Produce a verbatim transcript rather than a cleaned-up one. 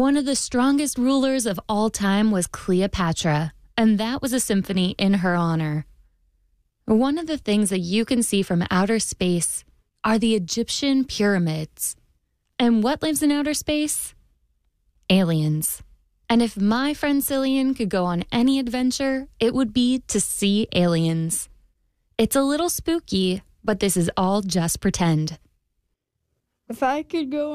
One of the strongest rulers of all time was Cleopatra, and that was a symphony in her honor. One of the things that you can see from outer space are the Egyptian pyramids. And what lives in outer space? Aliens. And if my friend Cillian could go on any adventure, it would be to see aliens. It's a little spooky, but this is all just pretend. If I could go